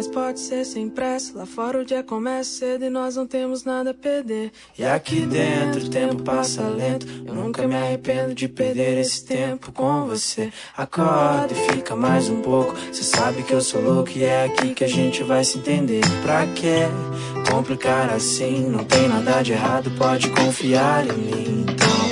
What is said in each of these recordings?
mas pode ser sem pressa. Lá fora o dia começa cedo e nós não temos nada a perder. E aqui dentro o tempo passa lento. Eu nunca me arrependo de perder esse tempo com você. Acorda e fica mais um pouco. Cê sabe que eu sou louco e é aqui que a gente vai se entender. Pra quê complicar assim? Não tem nada de errado, pode confiar em mim. Então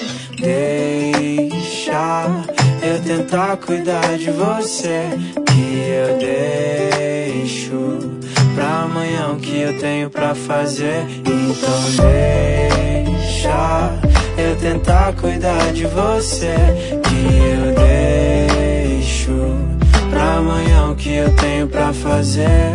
deixa eu tentar cuidar de você, que eu deixo pra amanhã o que eu tenho pra fazer. Então deixa eu tentar cuidar de você, que eu deixo pra amanhã o que eu tenho pra fazer.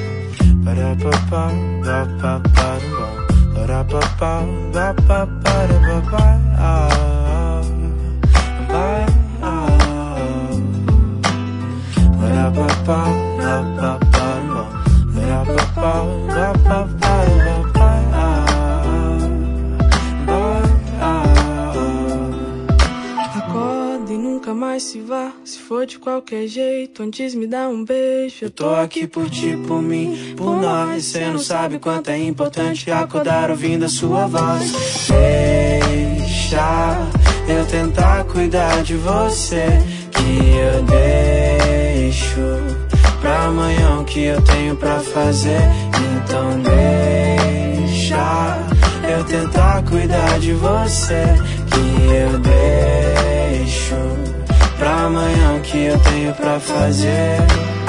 Acorda e nunca mais se vá. Se for de qualquer jeito, antes me dá um beijo. Eu tô aqui por ti, por mim, por nós. Cê não sabe quanto é importante acordar ouvindo a sua voz. Deixa eu tentar cuidar de você, que eu deixo pra amanhã o que eu tenho pra fazer. Então deixa eu tentar cuidar de você, que eu deixo pra amanhã o que eu tenho pra fazer.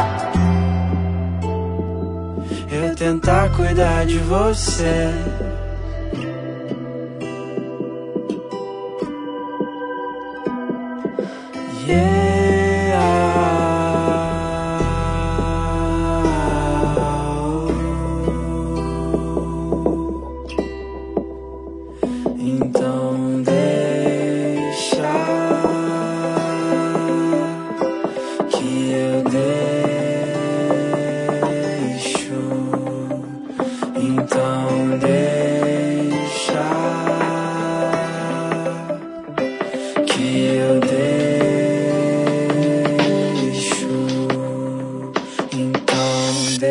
Eu tentar cuidar de você. Então deixa que eu deixo. Então deixa que eu deixo. Então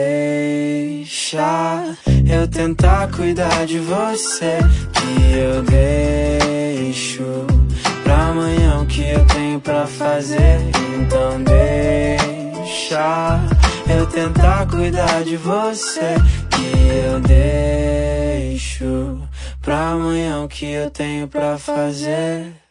deixa eu tentar cuidar de você, que eu deixo pra amanhã o que eu tenho pra fazer. Então deixa eu tentar cuidar de você, que eu deixo pra amanhã o que eu tenho pra fazer.